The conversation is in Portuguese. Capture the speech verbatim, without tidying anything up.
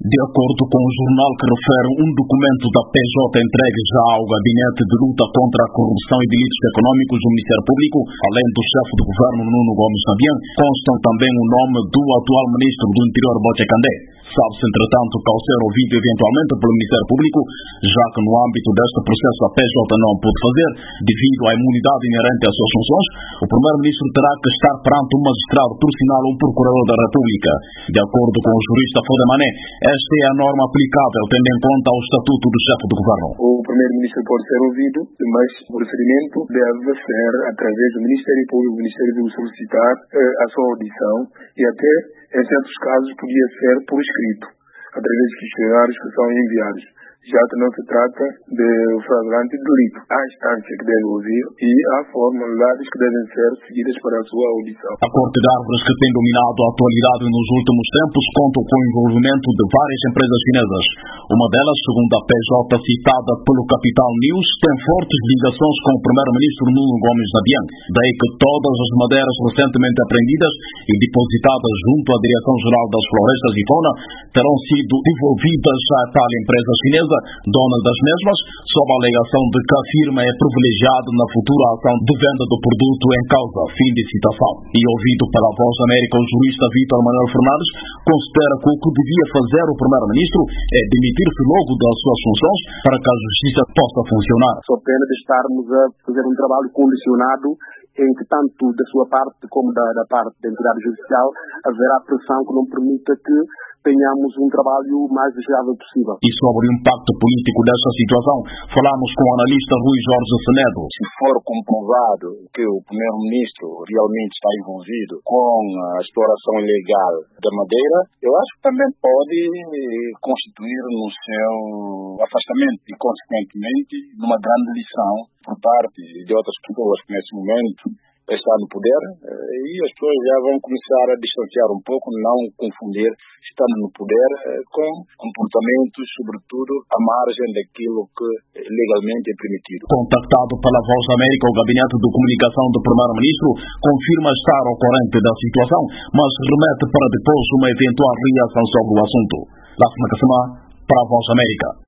De acordo com o jornal que refere um documento da P J entregue já ao Gabinete de Luta contra a Corrupção e Delitos Econômicos do Ministério Público, além do chefe do governo Nuno Gomes Nabian, constam também o nome do atual ministro do Interior, Bocé Kandé. Sabe-se, entretanto, que ao ser ouvido eventualmente pelo Ministério Público, já que no âmbito deste processo a P J não pôde fazer, devido à imunidade inerente às suas funções, o primeiro-ministro terá que estar perante um magistrado, por sinal um procurador da República. De acordo com o jurista Fodemané, esta é a norma aplicável, tendo em conta o estatuto do chefe do governo. O primeiro-ministro pode ser ouvido, mas o procedimento deve ser através do Ministério Público. O Ministério Público solicitar eh, a sua audição e até, em certos casos, podia ser por escrito, através de questionários que são enviados, já que não se trata de flagrante delito. Há instância que deve ouvir e há formalidades que devem ser seguidas para a sua audição. A Corte de Árvores, que tem dominado a atualidade nos últimos tempos, conta com o envolvimento de várias empresas chinesas. Uma delas, segundo a P J citada pelo Capital News, tem fortes ligações com o primeiro-ministro Nuno Gomes Nabian. Daí que todas as madeiras recentemente apreendidas e depositadas junto à Direção-Geral das Florestas e Fauna terão sido devolvidas à tal empresa chinesa, dona das mesmas, sob a alegação de que a firma é privilegiada na futura ação de venda do produto em causa. Fim de citação. E ouvido pela Voz da América, o jurista Vítor Manuel Fernandes considera que o que devia fazer o primeiro-ministro é demitir-se logo das suas funções para que a justiça possa funcionar. Só pena de estarmos a fazer um trabalho condicionado em que tanto da sua parte como da, da parte da entidade judicial haverá pressão que não permita que tenhamos um trabalho mais viável possível. E sobre o impacto político desta situação, falamos com o analista Rui Jorge Senedo. Se for comprovado que o primeiro-ministro realmente está envolvido com a exploração ilegal da madeira, eu acho que também pode constituir no seu afastamento e, consequentemente, numa grande lição por parte de outras pessoas que nesse momento está no poder, e as pessoas já vão começar a distanciar um pouco, não confundir estando no poder com comportamentos, sobretudo, à margem daquilo que legalmente é permitido. Contactado pela Voz da América, o Gabinete de Comunicação do Primeiro-Ministro confirma estar ao corrente da situação, mas remete para depois uma eventual reação sobre o assunto. Lássima Kassama, para a Voz da América.